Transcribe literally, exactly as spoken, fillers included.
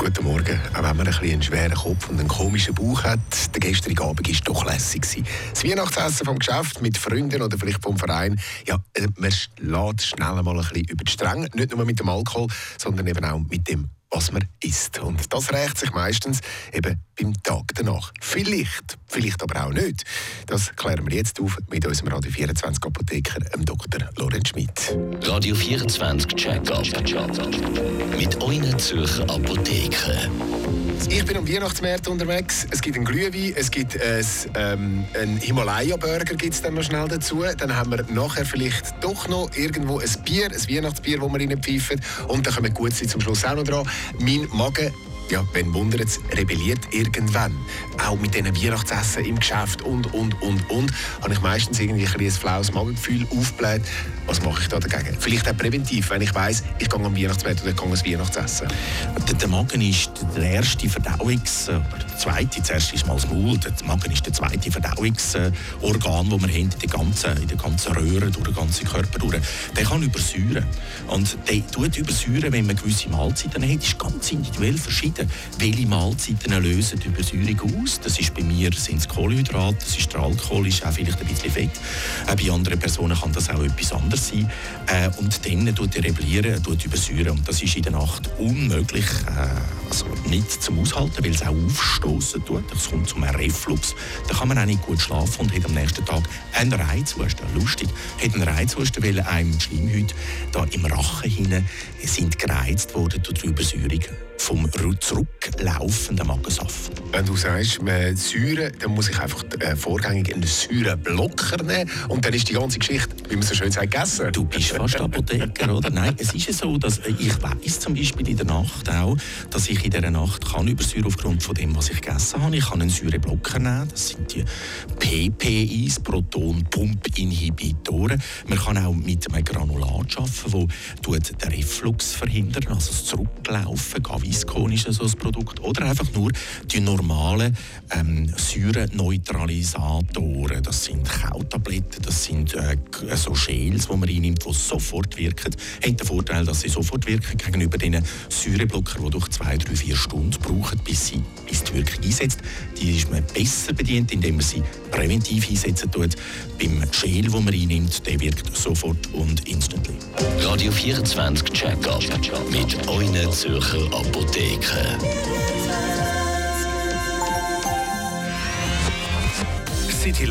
Guten Morgen. Auch wenn man ein bisschen einen schweren Kopf und einen komischen Bauch hat, der gestrige Abend war doch lässig. Das Weihnachtsessen vom Geschäft mit Freunden oder vielleicht vom Verein, ja, man lässt schnell mal ein bisschen über die Stränge. Nicht nur mit dem Alkohol, sondern eben auch mit dem, was man isst. Und das rächt sich meistens eben beim Tag danach. Vielleicht, vielleicht aber auch nicht. Das klären wir jetzt auf mit unserem Radio vierundzwanzig Apotheker, dem Doktor Lorenz Schmidt. Radio vierundzwanzig Check-up mit euren Zürcher Apotheken. Ich bin am Weihnachtsmarkt unterwegs. Es gibt einen Glühwein, es gibt ein, ähm, einen Himalaya-Burger gibt's dann noch schnell dazu. Dann haben wir nachher vielleicht doch noch irgendwo ein Bier, ein Weihnachtsbier, das wir reinpfeifen. Und dann kommen gut zum Schluss auch noch dran. Mein Magen, ja, wenn wundert es, rebelliert irgendwann. Auch mit diesen Weihnachtsessen im Geschäft und, und, und, und, habe ich meistens irgendwie ein, ein flaues Magengefühl aufgebläht. Was mache ich da dagegen? Vielleicht auch präventiv, wenn ich weiss, ich gehe am Weihnachtsmarkt oder ich gehe ans Weihnachtsessen. Der, der Magen ist der erste Verdauungs... oder der zweite, zuerst ist mal das Maul, der Magen ist der zweite Verdauungsorgan, das wir haben in der ganzen, in der ganzen Röhre, durch den ganzen Körper durch. Der kann übersäuern. Und der tut übersäuern, wenn man gewisse Mahlzeiten hat, ist ganz individuell verschieden. Welche Mahlzeiten lösen die Übersäuerung aus? Das ist bei mir sind es Kohlenhydrate, das ist der Alkohol, ist auch vielleicht ein bisschen Fett. Äh, bei anderen Personen kann das auch etwas anderes sein. Äh, und dann tut er rebellieren, tut übersäuern. Und das ist in der Nacht unmöglich, äh, also nicht zum Aushalten, weil es auch aufstoßen tut. Es kommt zu einem Reflux. Da kann man auch nicht gut schlafen und hat am nächsten Tag einen Reizhusten. Lustig, hat einen Reizhusten, weil einem die Schleimhäute da im Rachen hinein sind gereizt worden durch die Übersäuerung vom zurücklaufenden Magensaft. Wenn du sagst, man Säure, dann muss ich einfach äh, vorgängig einen Säureblocker nehmen und dann ist die ganze Geschichte, wie man so schön sagt, gegessen. Du bist fast Apotheker, oder? Nein, es ist ja so, dass ich weiss zum Beispiel in der Nacht auch, dass ich in dieser Nacht kann übersäuern aufgrund von dem, was ich gegessen habe. Ich kann einen Säureblocker nehmen, das sind die P P Is, Proton-Pump-Inhibitoren. Man kann auch mit einem Granulat arbeiten, das den Reflux verhindert, also das Zurücklaufen, Gaviscon ist so ein Produkt. Oder einfach nur die normalen ähm, Säurenneutralisatoren. Das sind Kautabletten, das sind äh, so Gels, die man einnimmt, die sofort wirken. Hat den Vorteil, dass sie sofort wirken gegenüber den Säureblockern, die durch zwei, drei, vier Stunden brauchen, bis, sie, bis die Wirkung einsetzt. Die ist man besser bedient, indem man sie präventiv einsetzen tut. Beim Gel, den man einnimmt, der wirkt sofort und instantly. Radio vierundzwanzig Check-up mit euren Zürcher Apotheken.